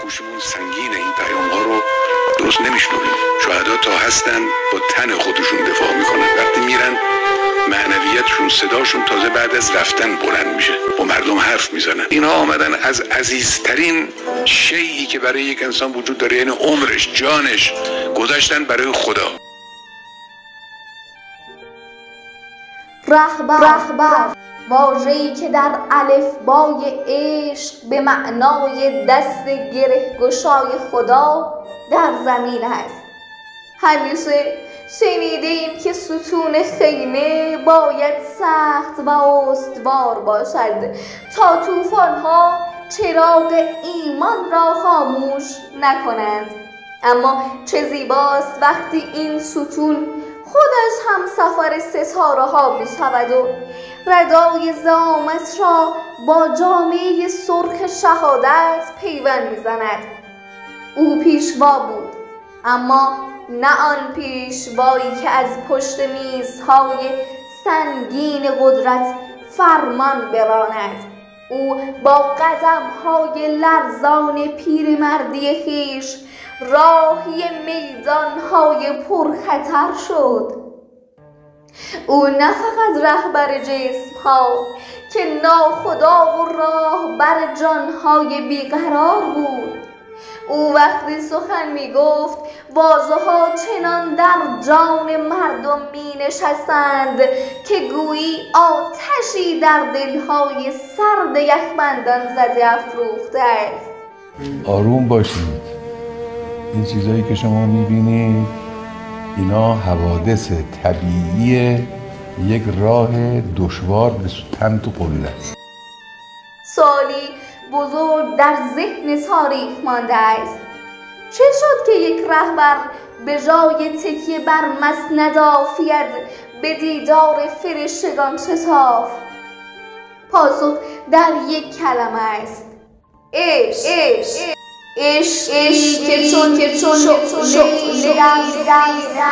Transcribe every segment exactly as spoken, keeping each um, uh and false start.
دوشمون سنگین این پیام ها رو درست نمیشنویم. شهدا تا هستن با تن خودشون دفاع میکنن، وقتی میرن معنویتشون صداشون تازه بعد از رفتن بلند میشه، با مردم حرف میزنن. اینها آمدن از عزیزترین شیئی که برای یک انسان وجود داره، یعنی عمرش، جانش، گذاشتن برای خدا. رهبر, رهبر. واژه‌ای که در الفبای عشق به معنای دست گره گشای خدا در زمین است. همیشه شنیدیم که ستون خیمه باید سخت و استوار باشد تا طوفان‌ها چراغ ایمان را خاموش نکنند. اما چه زیباست وقتی این ستون خودش هم سفر ستاره ها می شود و ردای ظلمت را با جامعه سرخ شهادت پیوند می زند. او پیشوا بود، اما نه آن پیشوایی که از پشت میزهای سنگین قدرت فرمان براند. او با قدم‌های لرزان پیرمردی خویش راهی میدان‌های پرخطر شد. او نه فقط رهبر جسم‌ها که ناخدا و راهبر جان‌های بیقرار بود. او وقتی سخن می گفت واژه‌ها چنان در جان مردم می نشستند که گویی آتشی در دلهای سرد یخبندان زده افروخته است. آروم باشید. این چیزایی که شما می بینید اینا حوادث طبیعی یک راه دشوار به سوتن تو قله است. سوالی بزرگ در ذهن تاریخ مانده است. چه شد که یک رهبر به جای تکیه بر مسند عافیت به دیدار فرشتگان شتافت؟ پاسخ در یک کلمه است: عشق. عشق عشق که چون که چون شعله در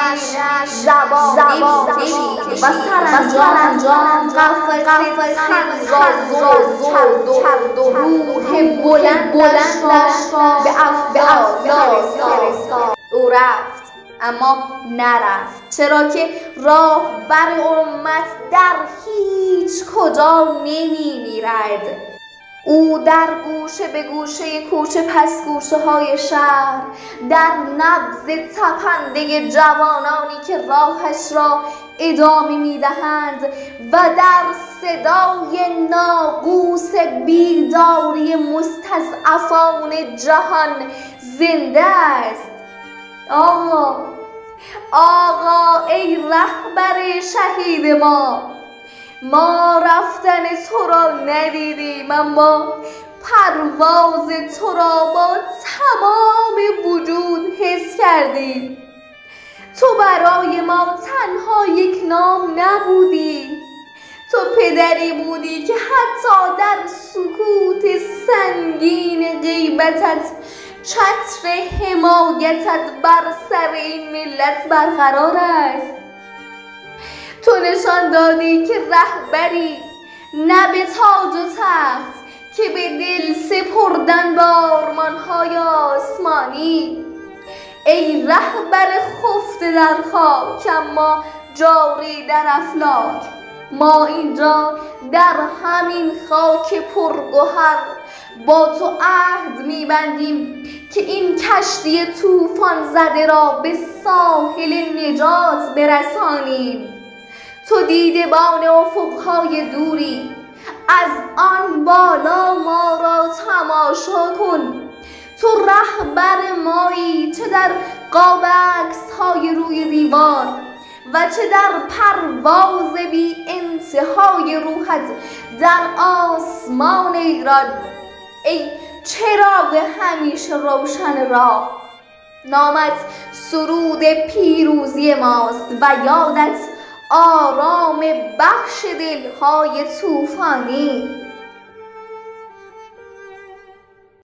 زبانی و سرانجام قفس خند را کرد و روح بلندش را به افلاک فرستاد. او رفت، اما نرفت، چرا که راه بر امت در هیچ کجا نمی میرد. او در گوشه به گوشه کوچه پس گوشه های شهر، در نبض تپنده جوانانی که راهش را ادامه میدهند و در صدای ناقوس بیداری مستضعفان جهان زنده است. آقا، آقا ای رهبر شهید ما، ما رفتن تو را ندیدیم، اما پرواز تو را با تمام وجود حس کردیم. تو برای ما تنها یک نام نبودی، تو پدری بودی که حتی در سکوت سنگین غیبتت چتر حمایتت بر سر این ملت برقرار است. تو نشان دادی که رهبری نه به تاج و تخت که به دل سپردن به آرمان‌های آسمانی. ای رهبر خفته در خاک اما جاری در افلاک، ما اینجا در همین خاک پرگوهر با تو عهد می‌بندیم که این کشتی طوفان زده را به ساحل نجات برسانیم. تو دیدبان افقهای دوری، از آن بالا ما را تماشا کن. تو رهبر مایی، چه در قاب عکس‌های روی دیوار و چه در پرواز بی انتهای روحت در آسمان ایران. ای چراغ همیشه روشن راه، نامت سرود پیروزی ماست و یادت آرام بخش دلهای طوفانی.